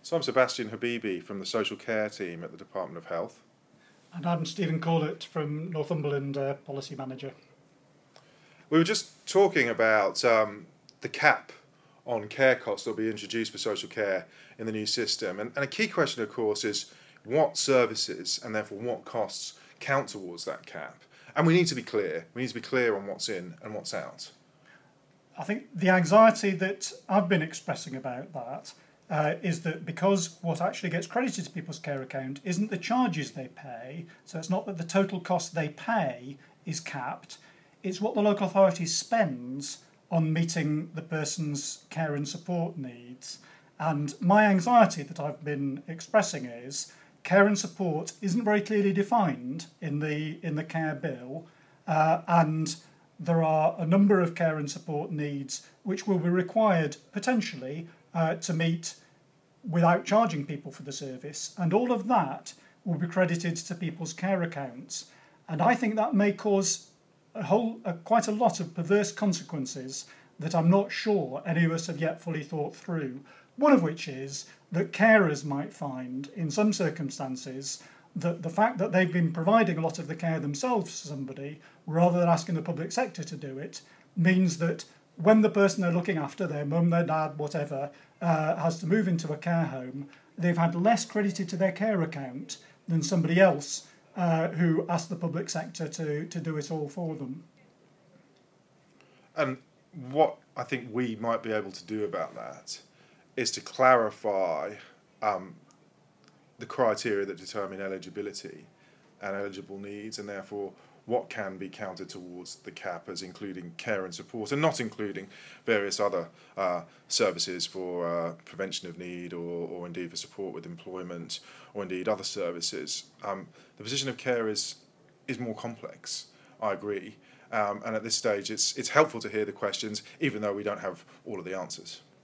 So I'm Sebastian Habibi from the social care team at the Department of Health. And I'm Stephen Corlett from Northumberland, Policy Manager. We were just talking about the cap on care costs that will be introduced for social care in the new system. And a key question, of course, is what services and therefore what costs count towards that cap? And we need to be clear. We need to be clear on what's in and what's out. I think the anxiety that I've been expressing about that is that because what actually gets credited to people's care account isn't the charges they pay, so it's not that the total cost they pay is capped, it's what the local authority spends on meeting the person's care and support needs. And my anxiety that I've been expressing is care and support isn't very clearly defined in the care bill, and there are a number of care and support needs which will be required potentially to meet without charging people for the service, and all of that will be credited to people's care accounts. And I think that may cause quite a lot of perverse consequences that I'm not sure any of us have yet fully thought through. One of which is that carers might find, in some circumstances, that the fact that they've been providing a lot of the care themselves to somebody, rather than asking the public sector to do it, means that when the person they're looking after, their mum, their dad, whatever, has to move into a care home, they've had less credited to their care account than somebody else who asked the public sector to do it all for them. And what I think we might be able to do about that is to clarify the criteria that determine eligibility and eligible needs, and therefore what can be counted towards the cap as including care and support and not including various other services for prevention of need or indeed for support with employment or indeed other services. The position of care is more complex, I agree, and at this stage it's helpful to hear the questions even though we don't have all of the answers.